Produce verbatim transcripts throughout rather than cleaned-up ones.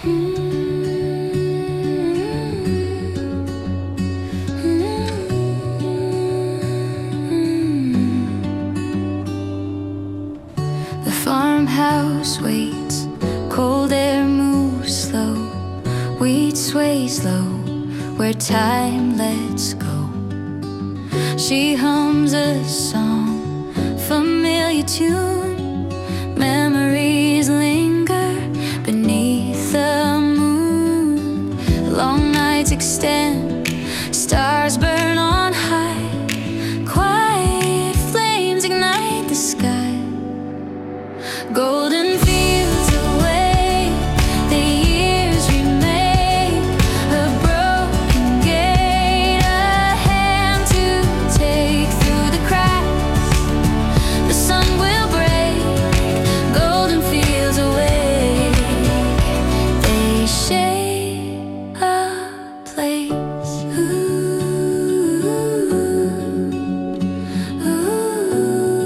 The farmhouse waits, cold air moves slow, wheat sways low where time lets go. She hums a song, familiar tune, memories linger beneath the moon. Long nights extend, stars burn on high, quiet flames ignite the sky. Golden fields away, the years remake a broken gate, a hand to take through the cracks. The sun will break, golden fields away, they shape a place. Ooh, ooh,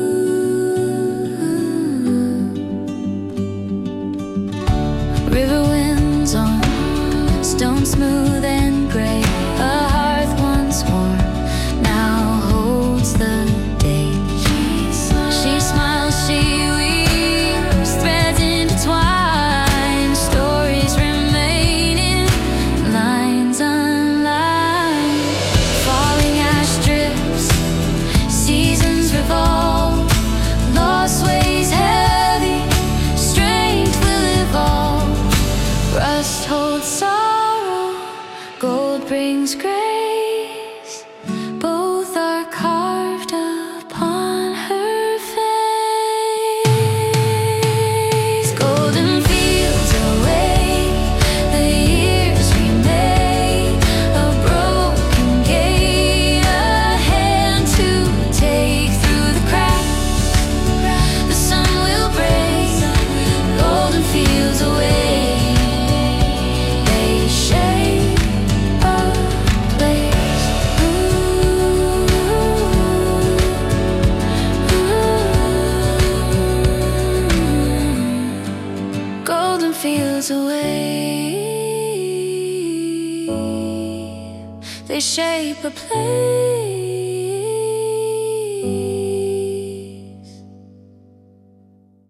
river winds on stone smooth and gray. A hearth once warm now holds the day. She smiles, she weaves, threads intertwine, stories remaining, lines unlined. Falling ash drips, seasons revolve, loss weighs heavy, strength will evolve. Rust holds sorrow, gold brings grace, both are carved upon her face. Golden fields away, the years remake a broken gate, a hand to take through the cracks. The sun will break, golden fields away, they shape a place. Ooh, ooh. Golden fields away, they shape a place.